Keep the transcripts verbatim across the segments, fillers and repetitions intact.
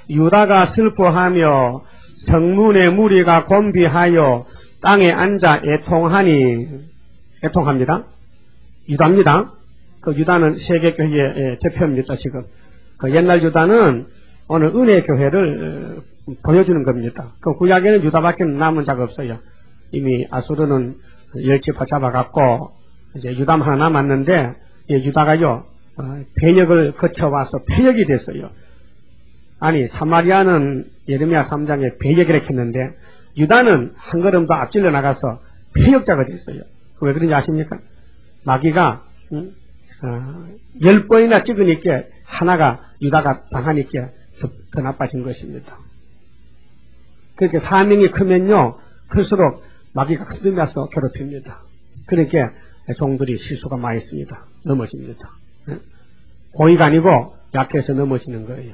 유다가 슬퍼하며 성문의 무리가 곤비하여 땅에 앉아 애통하니, 애통합니다. 유다입니다. 그 유다는 세계교회의 대표입니다, 지금. 그 옛날 유다는 오늘 은혜교회를 보여주는 겁니다. 그 구약에는 유다밖에 남은 자가 없어요. 이미 아수르는 열 지파 잡아갖고, 이제 유다만 하나 남았는데, 유다가요, 배역을 거쳐와서 폐역이 됐어요. 아니, 사마리아는 예레미야 삼 장에 배역이라고 했는데, 유다는 한 걸음 더 앞질러 나가서 폐역자가 됐어요. 왜 그런지 아십니까? 마귀가, 응? 어, 열 번이나 찍으니까 하나가 유다가 당하니까 더, 더 나빠진 것입니다. 그렇게 사명이 크면요, 클수록 마귀가 흔들면서 괴롭힙니다. 그러니까 종들이 실수가 많이 있습니다. 넘어집니다. 응? 고의가 아니고 약해서 넘어지는 거예요.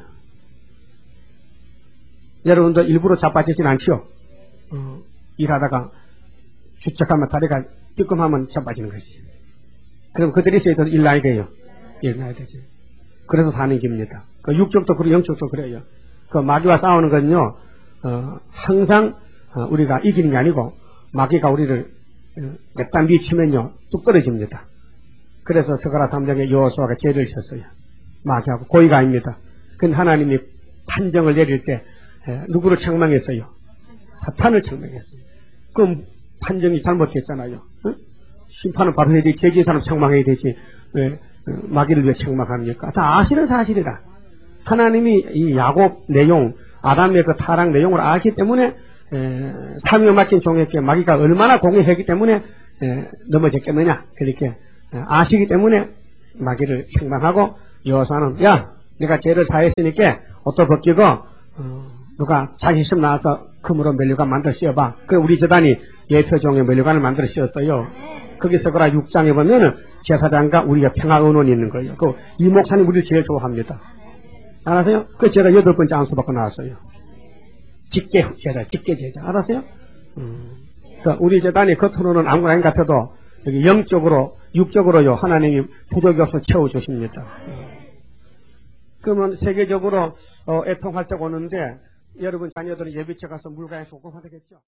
여러분도 일부러 자빠지진 않지요? 어, 일하다가 주책하면 다리가 뜨끔하면 자빠지는 것이. 그럼 그들이 있어도 일 나야 돼요. 일 나야 되지. 그래서 사는 겁니다. 그 육적도 그리고 영적도 그래요. 그 마귀와 싸우는 건요, 어, 항상 어, 우리가 이기는 게 아니고 마귀가 우리를 몇단 미치면요 뚝 떨어집니다. 그래서 스가랴 삼 장에 여호수아가 죄를 졌어요. 마귀하고 고의가 아닙니다. 근데 하나님이 판정을 내릴 때 에, 누구를 책망했어요? 사탄을 책망했어요. 그럼 판정이 잘못됐잖아요. 응? 심판은 바로 해야 되지. 죄진 사람 책망해야 되지. 왜 어, 마귀를 왜 책망합니까? 다 아시는 사실이다. 하나님이 이 야곱 내용, 아담의 그 타락 내용을 알기 때문에 에, 사명을 맡긴 종에게 마귀가 얼마나 공격했기 때문에 에, 넘어졌겠느냐. 그렇게 에, 아시기 때문에 마귀를 책망하고 여호수아는 야, 내가 죄를 사했으니까 옷도 벗기고 어, 누가 자기 심 나와서 금으로 멜류관 만들어 씌워봐. 그럼 우리 재단이 예표종의 멜류관을 만들어 씌웠어요. 거기서 그라 육 장에 보면은 제사장과 우리가 평화의논이 있는 거예요. 그 이 목사님 우리를 제일 좋아합니다. 알았어요? 그 제가 여덟 번째 안수받고 나왔어요. 직계 제자, 직계 제자. 알았어요? 음. 그러니까 우리 재단이 겉으로는 아무나 아닌 것 같아도 여기 영적으로, 육적으로요, 하나님이 부족이 없어 채워주십니다. 음. 그러면 세계적으로 어, 애통할 때가 오는데 여러분 자녀들은 예비체 가서 물가에 소금 하되겠죠?